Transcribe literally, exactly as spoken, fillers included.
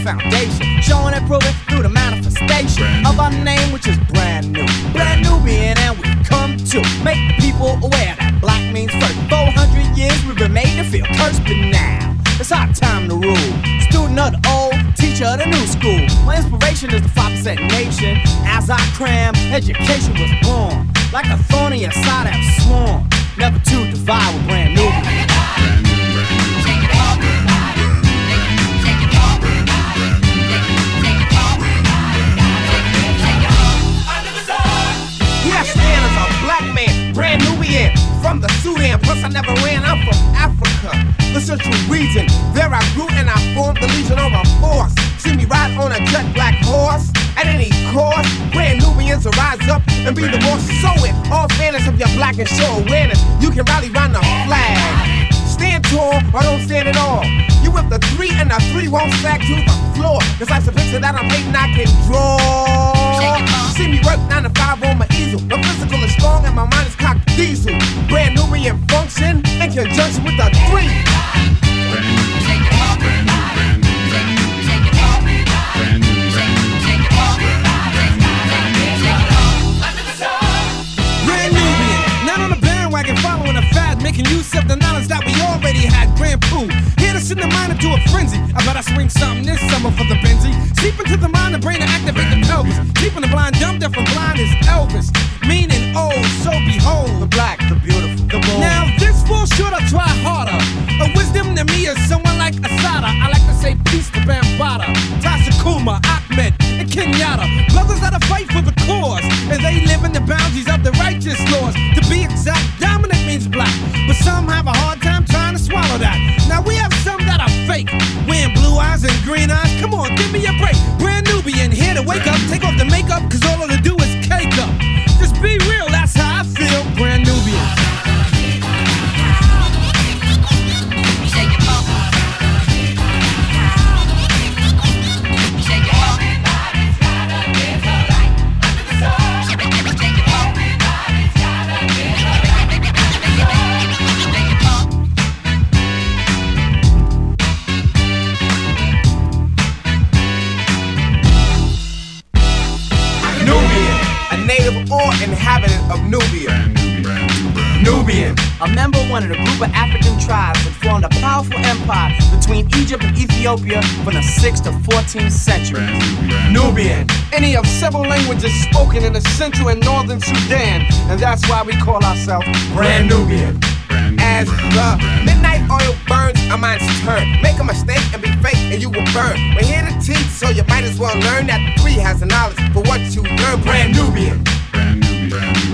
foundation, showing and proving through the manifestation of our name, which is brand new. Brand Nubian, and we come to make people aware that black means first. four hundred years we've been made to feel cursed, but now it's our time to rule. Student of the old, teacher of the new school. My inspiration is the five percent nation. As I cram, education was born. Like a thorn in your side I've sworn never to divide with Brand Nubian. Brand Nubian, from the Sudan, plus I never ran, I'm from Africa, the central region. There I grew and I formed the Legion of a Force. See me ride on a jet black horse, at any cost. Brand Nubians will rise up and be the boss. So it, all fairness of your black and show awareness, you can rally round the flag. Stand tall or don't stand at all. You with the three and the three won't sag to the floor. Cause that's a picture that I'm hating I can draw. See me work nine to five on my easel. My physical is strong and my mind is cocked diesel. Brand Nubian function in conjunction with the three. Brand Nubian, not on a bandwagon following a fad, making use of the knowledge that we already had. Grand Poo, here to send the mind into a frenzy. I bet I swing something this summer for the Benzie. Seep into the mind, the brain to activate the pelvis. Keeping the blind dumb, deaf and blind is Elvis. Meaning old, so behold the black, the beautiful, the bold. Now this falls short, I try harder. A wisdom to me is someone like Asada. I like to say peace to Bambaataa, Tasha Kuma, Ahmed, and Kenyatta. Brothers that fight for the cause, and they live in the boundaries of the righteous laws. To be exact, dominant means black, but some have a hard time trying to swallow that. Now we have some that are fake, wearing blue eyes and green eyes. Come on, give me a break. Brand Nubian, here to wake up, take off the makeup, cause all to do is cake up. Just be real, that's how I feel. Brand Nubian. Or inhabitant of Nubia. Nubian, a member of one of the group of African tribes that formed a powerful empire between Egypt and Ethiopia from the sixth to fourteenth centuries. Nubian, any of several languages spoken in the central and northern Sudan, and that's why we call ourselves Brand Nubian. As the midnight oil burns, our minds turn. Make a mistake and be fake and you will burn. We're here to teach, so you might as well learn that the three has the knowledge for what you learn. Brand Nubian. Brand Nubian.